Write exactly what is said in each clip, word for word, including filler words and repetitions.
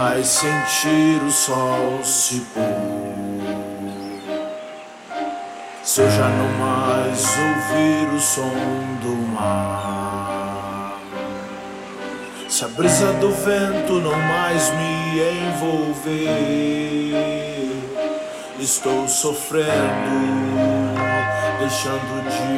mais sentir o sol se pôr, se eu já não mais ouvir o som do mar, se a brisa do vento não mais me envolver, estou sofrendo, deixando de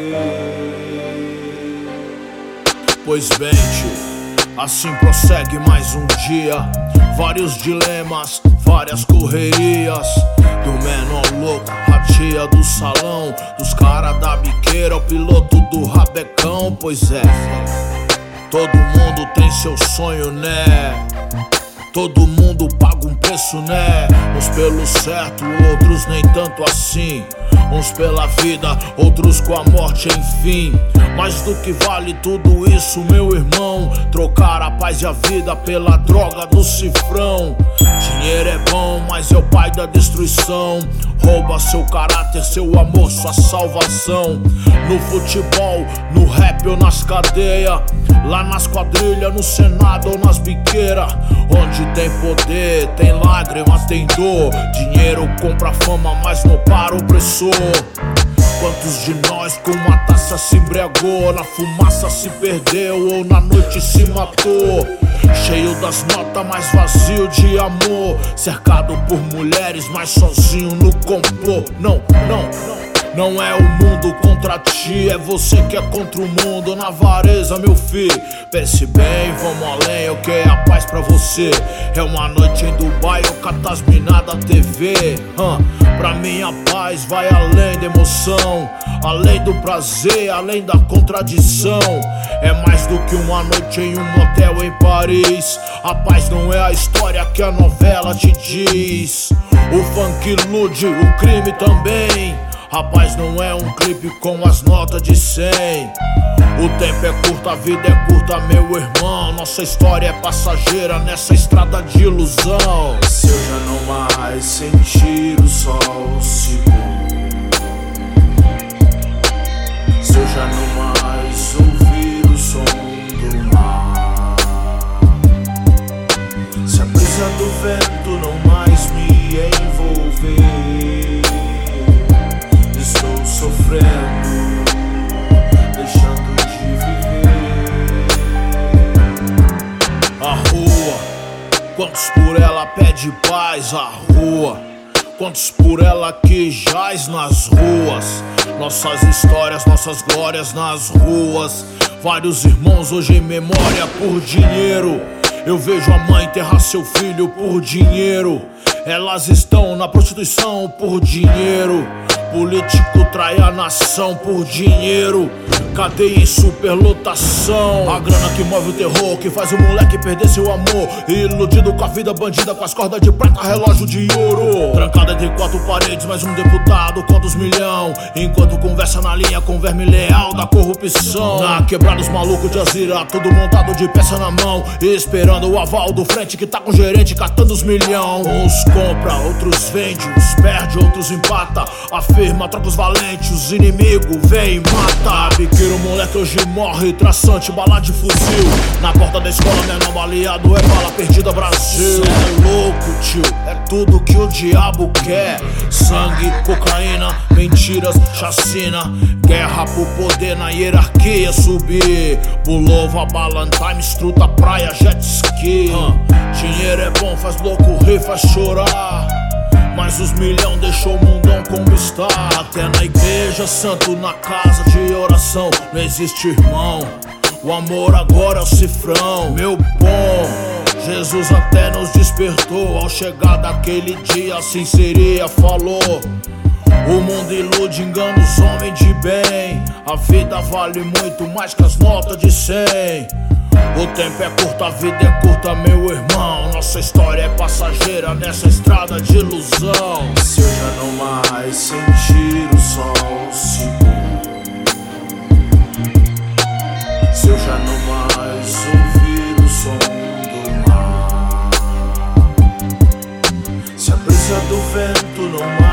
viver. Pois bem, tio, assim prossegue mais um dia. Vários dilemas, várias correrias, do menor louco, a tia do salão, dos cara da biqueira, o piloto do rabecão. Pois é, todo mundo tem seu sonho, né? Todo mundo paga um preço, né? Uns pelo certo, outros nem tanto assim. Uns pela vida, outros com a morte, enfim. Mais do que vale tudo isso, meu irmão, trocar a paz e a vida pela droga do cifrão. Dinheiro é bom, mas é o pai da destruição. Rouba seu caráter, seu amor, sua salvação. No futebol, no rap ou nas cadeias, lá nas quadrilhas, no senado ou nas biqueiras. Onde tem poder, tem lágrimas, tem dor. Dinheiro compra fama, mas não para o opressor. Quantos de nós com uma taça se embriagou, na fumaça se perdeu ou na noite se matou? Cheio das notas, mas vazio de amor, cercado por mulheres, mas sozinho no complô. Não, não, não. Não é o mundo contra ti, é você que é contra o mundo. Na avareza, meu filho, pense bem, vamos além, eu quero a paz pra você. É uma noite em Dubai, eu cato as minas da T V. uh, Pra mim a paz vai além da emoção, além do prazer, além da contradição. É mais do que uma noite em um motel em Paris. A paz não é a história que a novela te diz. O funk ilude, o crime também. A paz não é um clipe com as notas de cem. O tempo é curto, a vida é curta, meu irmão. Nossa história é passageira nessa estrada de ilusão. Se eu já não mais sentir o sol se pôr, se eu já não mais ouvir o som do mar, se a brisa do vento não mais me envolver, estou sofrendo, deixando de viver. A rua, quantos por ela pede paz? A rua, quantos por ela que jaz nas ruas? Nossas histórias, nossas glórias nas ruas. Vários irmãos hoje em memória por dinheiro. Eu vejo a mãe enterrar seu filho por dinheiro. Elas estão na prostituição por dinheiro. Político trai a nação por dinheiro. Cadeia em superlotação. A grana que move o terror, que faz o moleque perder seu amor. Iludido com a vida bandida, com as cordas de prata, relógio de ouro. Trancado entre quatro paredes, mais um deputado, quantos milhão? Enquanto conversa na linha com o verme leal da corrupção. Na quebrada os malucos de Azira, tudo montado de peça na mão, esperando o aval do frente que tá com o gerente catando os milhão. Uns compra, outros vende, uns perde, outros empata. Afirma, troca os valentes, os inimigos vem e mata. Biqueiro, moleque hoje morre, traçante, bala de fuzil. Na porta da escola, menor baleado, é bala perdida, Brasil. Cê é louco, tio, é tudo que o diabo quer. Sangue, cocaína, mentiras, chacina. Guerra por poder na hierarquia subir. Bulova, balantime, estruta, praia, jet ski. uh, Dinheiro é bom, faz louco rir, faz chorar. Mas os milhão deixou o mundão conquistar. Até na igreja, santo na casa de oração. Não existe irmão, o amor agora é o cifrão. Meu bom, Jesus até nos despertou. Ao chegar daquele dia, assim seria, falou. O mundo ilude, engana os homens de bem. A vida vale muito mais que as notas de cem. O tempo é curto, a vida é curta, meu irmão. Nossa história é passageira nessa estrada de ilusão. Se eu já não mais sentir o sol se pôr, se eu já não mais ouvir o som do mar, se a brisa do vento não mais